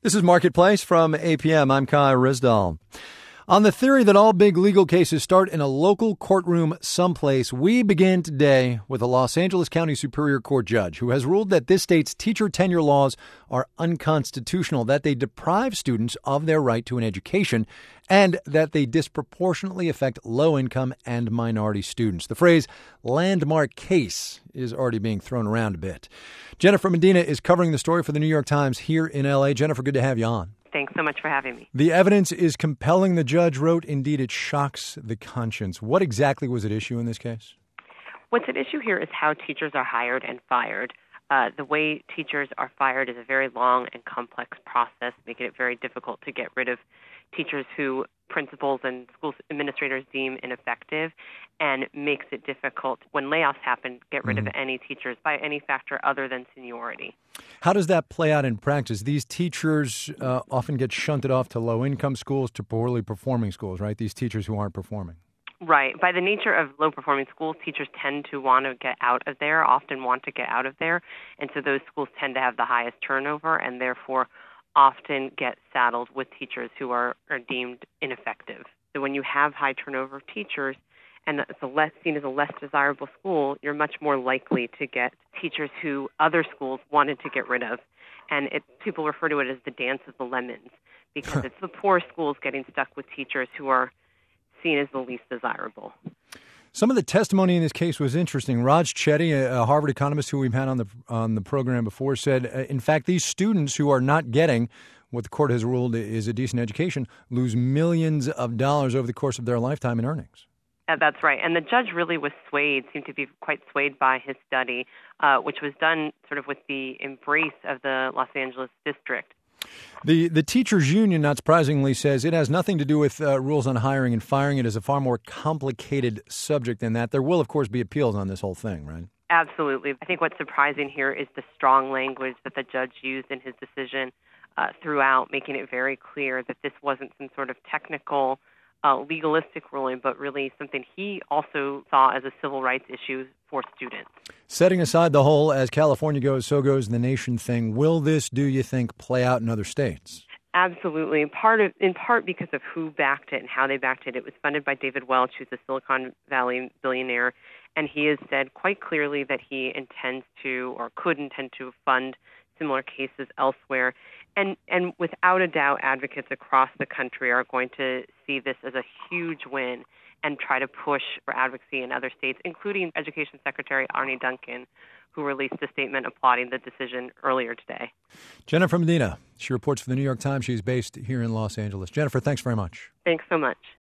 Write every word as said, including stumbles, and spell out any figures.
This is Marketplace from A P M. I'm Kai Risdall. On the theory that all big legal cases start in a local courtroom someplace, we begin today with a Los Angeles County Superior Court judge who has ruled that this state's teacher tenure laws are unconstitutional, that they deprive students of their right to an education, and that they disproportionately affect low-income and minority students. The phrase landmark case is already being thrown around a bit. Jennifer Medina is covering the story for the New York Times here in L A. Jennifer, good to have you on. Thanks so much for having me. The evidence is compelling, the judge wrote. Indeed, it shocks the conscience. What exactly was at issue in this case? What's at issue here is how teachers are hired and fired. Uh, the way teachers are fired is a very long and complex process, making it very difficult to get rid of teachers who principals and school administrators deem ineffective, and makes it difficult when layoffs happen, get rid mm-hmm. of any teachers by any factor other than seniority. How does that play out in practice? These teachers uh, often get shunted off to low-income schools, to poorly performing schools, right? These teachers who aren't performing. Right. By the nature of low-performing schools, teachers tend to want to get out of there, often want to get out of there, and so those schools tend to have the highest turnover and therefore often get saddled with teachers who are, are deemed ineffective. So when you have high turnover of teachers and it's a less seen as a less desirable school, you're much more likely to get teachers who other schools wanted to get rid of. And it, people refer to it as the dance of the lemons, because it's the poor schools getting stuck with teachers who are seen as the least desirable. Some of the testimony in this case was interesting. Raj Chetty, a Harvard economist who we've had on the on the program before, said, uh, in fact, these students who are not getting what the court has ruled is a decent education lose millions of dollars over the course of their lifetime in earnings. Uh, that's right. And the judge really was swayed, seemed to be quite swayed by his study, uh, which was done sort of with the embrace of the Los Angeles district. The the teachers union, not surprisingly, says it has nothing to do with uh, rules on hiring and firing. It is a far more complicated subject than that. There will, of course, be appeals on this whole thing, right? Absolutely. I think what's surprising here is the strong language that the judge used in his decision uh, throughout, making it very clear that this wasn't some sort of technical, uh, legalistic ruling, but really something he also saw as a civil rights issue for students. Setting aside the whole as California goes, so goes the nation thing, will this, do you think, play out in other states? Absolutely. In part, of, in part because of who backed it and how they backed it. It was funded by David Welch, who's a Silicon Valley billionaire, and he has said quite clearly that he intends to or could intend to fund similar cases elsewhere. And, and without a doubt, advocates across the country are going to see this as a huge win and try to push for advocacy in other states, including Education Secretary Arne Duncan, who released a statement applauding the decision earlier today. Jennifer Medina, she reports for the New York Times. She's based here in Los Angeles. Jennifer, thanks very much. Thanks so much.